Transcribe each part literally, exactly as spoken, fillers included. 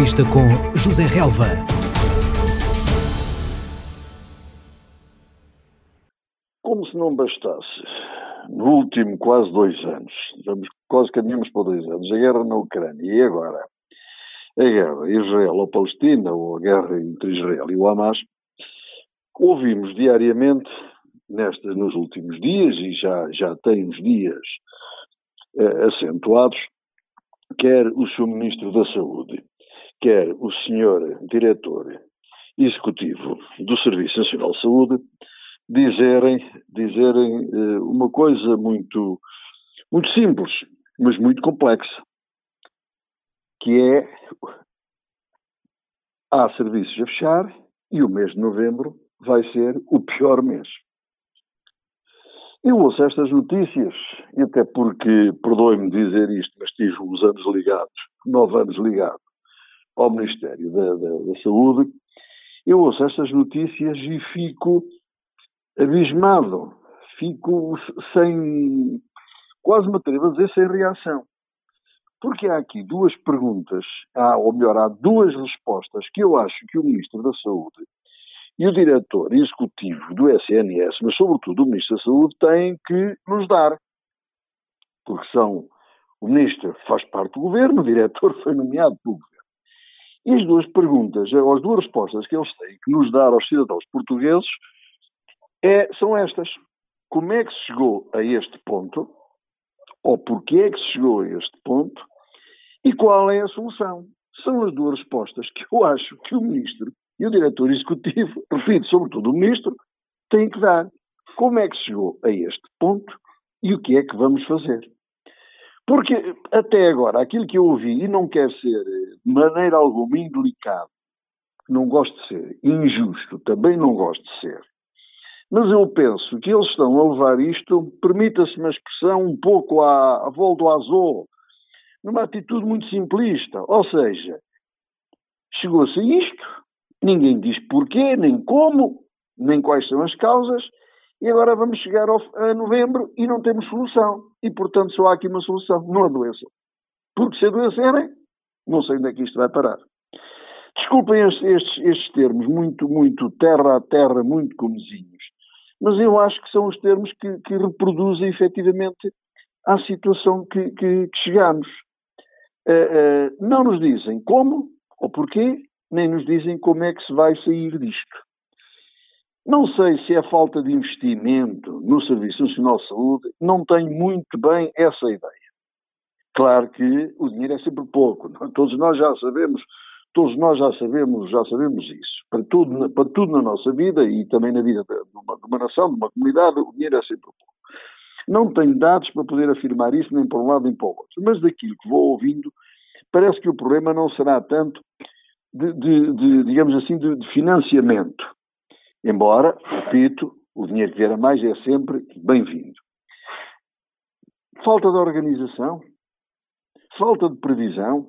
Entrevista com José Relva. Como se não bastasse, no último quase dois anos, vamos, quase caminhamos para dois anos, a guerra na Ucrânia e agora a guerra Israel-Palestina ou a guerra entre Israel e o Hamas, ouvimos diariamente, nestas, nos últimos dias, e já, já tem uns dias eh, acentuados, quer o senhor Ministro da Saúde, quer o senhor Diretor Executivo do Serviço Nacional de Saúde, dizerem, dizerem eh, uma coisa muito, muito simples, mas muito complexa, que é, há serviços a fechar e o mês de novembro vai ser o pior mês. Eu ouço estas notícias, e até porque, perdoe-me dizer isto, mas tive uns anos ligados, nove anos ligados ao Ministério da, da, da Saúde, eu ouço estas notícias e fico abismado, fico sem, quase me atrevo a dizer, sem reação. Porque há aqui duas perguntas, há, ou melhor, há duas respostas que eu acho que o Ministro da Saúde e o Diretor Executivo do S N S, mas sobretudo o Ministro da Saúde, têm que nos dar. Porque são, o Ministro faz parte do Governo, o Diretor foi nomeado pelo Governo. E as duas perguntas, as duas respostas que eles têm que nos dar aos cidadãos portugueses é, são estas. Como é que se chegou a este ponto? Ou porquê é que se chegou a este ponto? E qual é a solução? São as duas respostas que eu acho que o Ministro e o Diretor Executivo, repito, sobretudo o Ministro, têm que dar. Como é que se chegou a este ponto e o que é que vamos fazer? Porque até agora, aquilo que eu ouvi, e não quero ser de maneira alguma indelicado, não gosto de ser injusto, também não gosto de ser, mas eu penso que eles estão a levar isto, permita-se uma expressão, um pouco à, à volta do azul, numa atitude muito simplista. Ou seja, chegou-se a isto, ninguém diz porquê, nem como, nem quais são as causas, e agora vamos chegar ao, a novembro e não temos solução. E, portanto, só há aqui uma solução, não adoeçam. Porque se adoecerem, não sei onde é que isto vai parar. Desculpem estes, estes, estes termos, muito, muito terra a terra, muito comezinhos, mas eu acho que são os termos que, que reproduzem efetivamente a situação que, que, que chegamos. Uh, uh, não nos dizem como ou porquê, nem nos dizem como é que se vai sair disto. Não sei se é falta de investimento no Serviço Nacional de Saúde, não tenho muito bem essa ideia. Claro que o dinheiro é sempre pouco, não? Todos nós já sabemos, todos nós já sabemos, já sabemos isso. Para tudo, para tudo na nossa vida e também na vida de uma, de uma nação, de uma comunidade, o dinheiro é sempre pouco. Não tenho dados para poder afirmar isso nem para um lado nem para o outro, mas daquilo que vou ouvindo, parece que o problema não será tanto de, de, de digamos assim, de, de financiamento. Embora, repito, o dinheiro que vier a mais é sempre bem-vindo. Falta de organização, falta de previsão,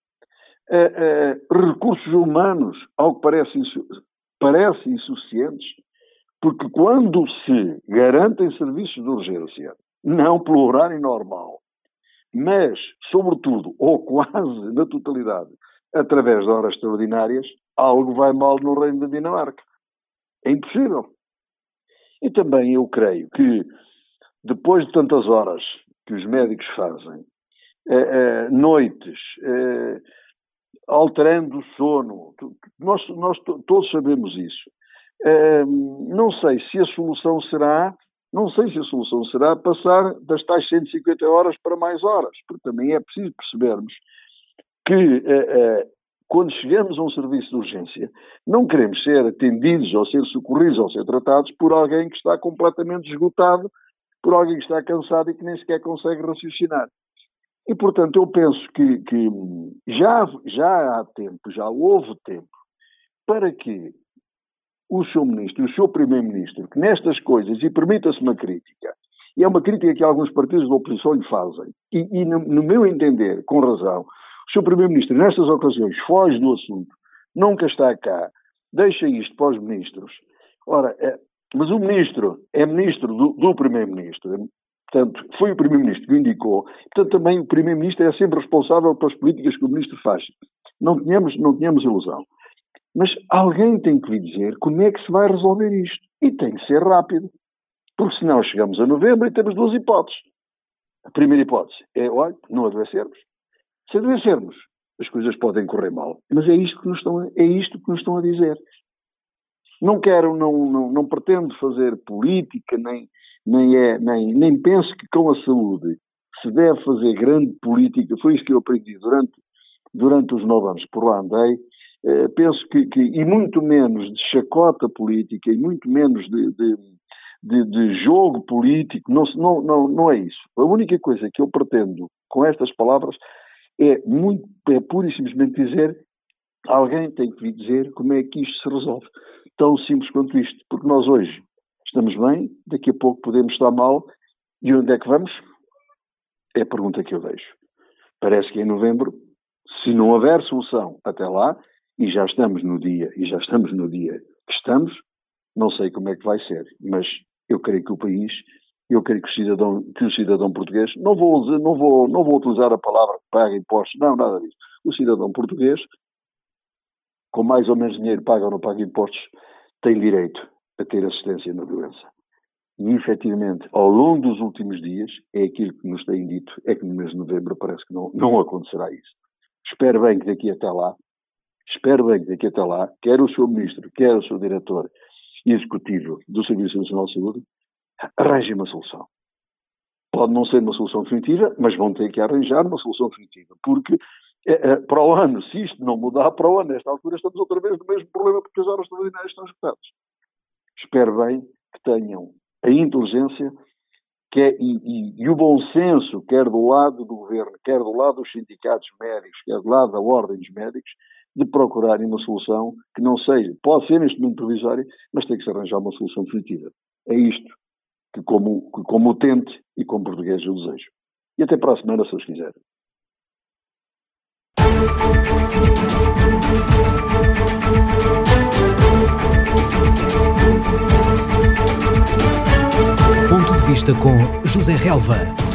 uh, uh, recursos humanos, ao que parece, insu- parecem insuficientes, porque quando se garantem serviços de urgência, não pelo horário normal, mas, sobretudo, ou quase na totalidade, através de horas extraordinárias, algo vai mal no Reino da Dinamarca. É impossível. E também eu creio que, depois de tantas horas que os médicos fazem, eh, eh, noites, eh, alterando o sono, nós, nós todos sabemos isso. Eh, não sei se a solução será, não sei se a solução será passar das tais cento e cinquenta horas para mais horas, porque também é preciso percebermos que eh, eh, quando chegamos a um serviço de urgência, não queremos ser atendidos ou ser socorridos ou ser tratados por alguém que está completamente esgotado, por alguém que está cansado e que nem sequer consegue raciocinar. E, portanto, eu penso que, que já, já há tempo, já houve tempo, para que o seu Ministro e o seu Primeiro-Ministro, que nestas coisas, e permita-se uma crítica, e é uma crítica que alguns partidos da oposição lhe fazem, e, e no, no meu entender, com razão, o seu Primeiro-Ministro, nestas ocasiões, foge do assunto, nunca está cá, deixa isto para os ministros. Ora, é, mas o Ministro é Ministro do, do Primeiro-Ministro, é, portanto, foi o Primeiro-Ministro que o indicou, portanto, também o Primeiro-Ministro é sempre responsável pelas políticas que o Ministro faz. Não tínhamos, não tínhamos ilusão. Mas alguém tem que vir dizer como é que se vai resolver isto. E tem que ser rápido. Porque senão chegamos a novembro e temos duas hipóteses. A primeira hipótese é, olha, não adoecermos. Se adoecermos, as coisas podem correr mal. Mas é isto que nos estão a, é isto que nos estão a dizer. Não quero, não, não, não pretendo fazer política, nem, nem, é, nem, nem penso que com a saúde se deve fazer grande política. Foi isso que eu aprendi durante, durante os nove anos que por lá andei. Uh, penso que, que, e muito menos de chacota política, e muito menos de, de, de, de jogo político, não, não, não, não é isso. A única coisa que eu pretendo com estas palavras é, muito, é pura e simplesmente dizer, alguém tem que vir dizer como é que isto se resolve. Tão simples quanto isto, porque nós hoje estamos bem, daqui a pouco podemos estar mal, e onde é que vamos? É a pergunta que eu deixo. Parece que em novembro, se não houver solução até lá, e já estamos no dia, e já estamos no dia que estamos, não sei como é que vai ser, mas eu creio que o país, eu creio que o cidadão, que o cidadão português, não vou, não vou, não vou utilizar a palavra que paga impostos, não, nada disso. O cidadão português, com mais ou menos dinheiro paga ou não paga impostos, tem direito a ter assistência na doença. E, efetivamente, ao longo dos últimos dias, é aquilo que nos têm dito, é que no mês de novembro parece que não, não acontecerá isso. Espero bem que daqui até lá, espero bem que daqui até lá, quer o seu Ministro, quer o seu Diretor Executivo do Serviço Nacional de Saúde, arranjem uma solução. Pode não ser uma solução definitiva, mas vão ter que arranjar uma solução definitiva, porque é, é, para o ano, se isto não mudar, para o ano, nesta altura, estamos outra vez no mesmo problema, porque as horas extraordinárias estão esgotadas. Espero bem que tenham a inteligência que é, e, e, e o bom senso, quer do lado do governo, quer do lado dos sindicatos médicos, quer do lado da ordem dos médicos, de procurarem uma solução que não seja, pode ser neste momento provisória, mas tem que se arranjar uma solução definitiva. É isto que como, que como utente e como português eu desejo. E até para a semana, se os quiserem. Ponto de vista com José Relva.